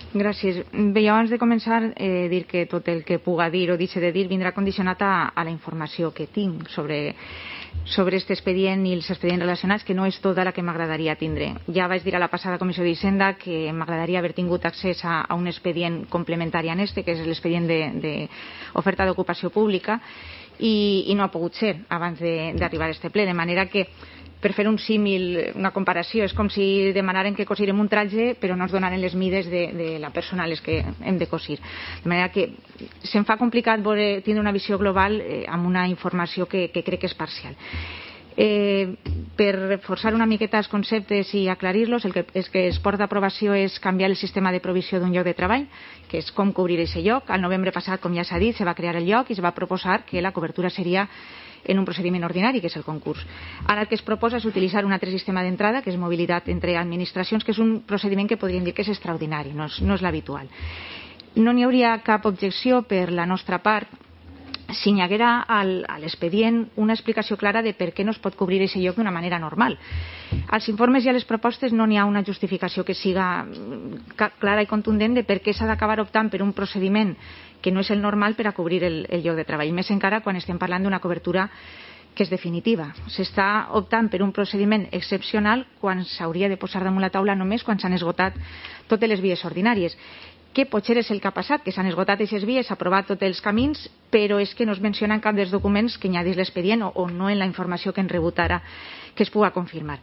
Gràcies. Bé, jo abans de començar dir que tot el que puga dir o deixi de dir vindrà condicionat a la informació que tinc sobre aquest expedient i els expedients relacionats, que no és tota la que m'agradaria tindre. Ja vaig dir a la passada Comissió d'Hisenda que m'agradaria haver tingut accés a un expedient complementari a este, que és l'expedient d'oferta d'ocupació pública, i no ha pogut ser abans d'arribar a este ple, de manera que, per fer un símil, una comparació, és com si demanaren que cosirem un traje però no ens donaren les mides de la persona a les que hem de cosir. De manera que se'm fa complicat tindre una visió global amb una informació que crec que és parcial. Per reforçar una miqueta els conceptes i aclarir-los, el que es porta d'aprovació és canviar el sistema de provisió d'un lloc de treball, que és com cobrir aquest lloc. Al novembre passat, com ja s'ha dit, se va crear el lloc i es va proposar que la cobertura seria en un procediment ordinari, que és el concurs. Ara el que es proposa és utilitzar un altre sistema d'entrada, que és mobilitat entre administracions, que és un procediment que podríem dir que és extraordinari, no és l'habitual. No n'hi hauria cap objecció per la nostra part si hi haguera a l'expedient una explicació clara de per què no es pot cobrir aquest lloc d'una manera normal. Als informes i a les propostes no n'hi ha una justificació que siga clara i contundent de per què s'ha d'acabar optant per un procediment que no és el normal per a cobrir el lloc de treball, més encara quan estem parlant d'una cobertura que és definitiva. S'està optant per un procediment excepcional quan s'hauria de posar damunt la taula només quan s'han esgotat totes les vies ordinàries, que potser és el que ha passat, que s'han esgotat aquestes vies, s'ha aprovat tots els camins, però és que no es menciona en cap dels documents que hi ha dins l'expedient o no en la informació que hem rebut ara que es pugui confirmar.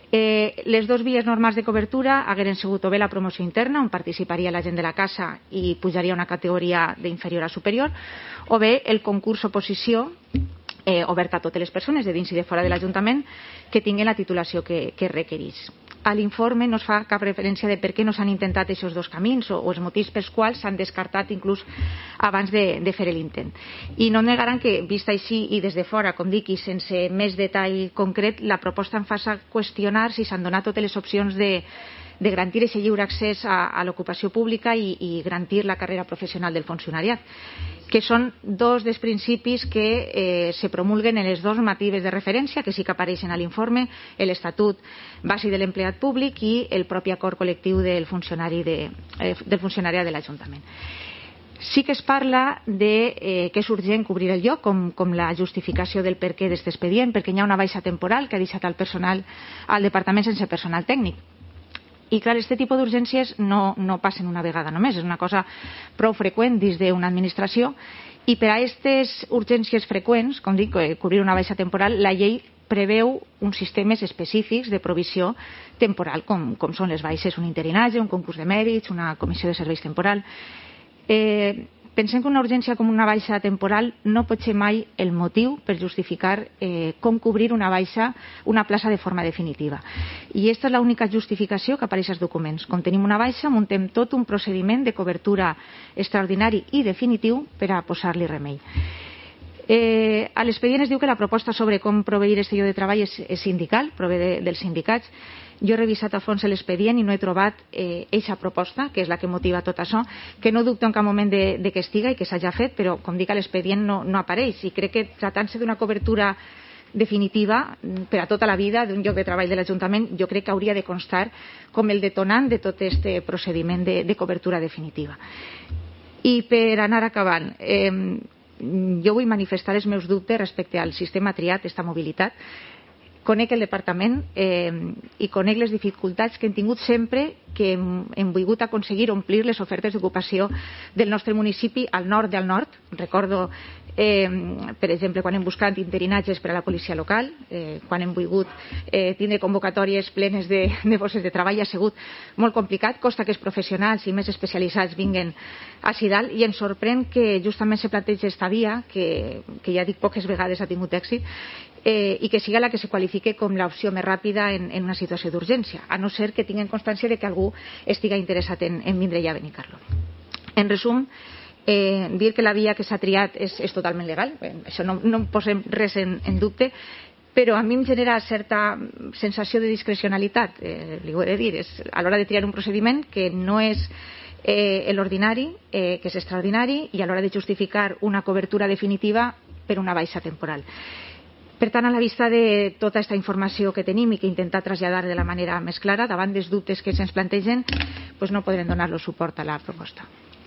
Les dues vies normals de cobertura hagueren sigut o bé la promoció interna, on participaria la gent de la casa i pujaria una categoria d'inferior a superior, o bé el concurs oposició obert a totes les persones de dins i de fora de l'Ajuntament que tinguin la titulació que requereix. A l'informe no es fa cap referència de per què no s'han intentat aquests dos camins o els motius pels quals s'han descartat inclús abans de fer l'intent. I no negaran que, vista així i des de fora, com dic, i sense més detall concret, la proposta em fa qüestionar si s'han donat totes les opcions de garantir aquest lliure accés a l'ocupació pública i garantir la carrera professional del funcionariat, que són dos dels principis que se promulguen en les dues normatives de referència que sí que apareixen a l'informe, l'Estatut Bàsic de l'Empleat Públic i el propi acord col·lectiu del funcionariat de l'Ajuntament. Sí que es parla que és urgent cobrir el lloc, com la justificació del per què d'aquest expedient, perquè hi ha una baixa temporal que ha deixat al departament sense personal tècnic. I clar, aquest tipus d'urgències no passen una vegada només, és una cosa prou freqüent dins d'una administració, i per a aquestes urgències freqüents, com dic, cobrir una baixa temporal, la llei preveu uns sistemes específics de provisió temporal, com són les baixes, un interinatge, un concurs de mèrits, una comissió de serveis temporal. Pensem que una urgència com una baixa temporal no pot ser mai el motiu per justificar com cobrir una plaça de forma definitiva. I aquesta és l'única justificació que apareix als documents. Com tenim una baixa, muntem tot un procediment de cobertura extraordinari i definitiu per a posar-li remei. A l'expedient es diu que la proposta sobre com proveir aquest lloc de treball és sindical, prové dels sindicats. Jo he revisat a fons l'expedient i no he trobat eixa proposta, que és la que motiva tot això, que no dubto en cap moment de que estiga i que s'hagi fet, però com dic, a l'expedient no apareix. I crec que tractant-se d'una cobertura definitiva per a tota la vida d'un lloc de treball de l'Ajuntament, jo crec que hauria de constar com el detonant de tot aquest procediment de cobertura definitiva. I per anar acabant, jo vull manifestar els meus dubtes respecte al sistema triat, aquesta mobilitat. Conec el departament i conec les dificultats que hem tingut sempre que hem volgut aconseguir omplir les ofertes d'ocupació del nostre municipi al nord del nord. Recordo, per exemple, quan hem buscat interinatges per a la policia local, quan hem volgut tindre convocatòries plenes de borses de treball, ha sigut molt complicat. Costa que els professionals i més especialitzats vinguen així dalt i ens sorprèn que justament se planteja esta via, que ja dic poques vegades ha tingut èxit, i que siga la que se qualifique com l'opció més ràpida en una situació d'urgència, a no ser que tinguin constància de que algú estiga interessat en vindre ja a Benicarló. En resum, dir que la via que s'ha triat és totalment legal, això no posem res en dubte, però a mi em genera certa sensació de discrecionalitat, li ho he de dir, a l'hora de triar un procediment que no és l'ordinari, que és extraordinari, i a l'hora de justificar una cobertura definitiva per una baixa temporal. Per tant, a la vista de tota aquesta informació que tenim i que intentar traslladar de la manera més clara, davant dels dubtes que se'ns plantegen, no podrem donar suport a la proposta.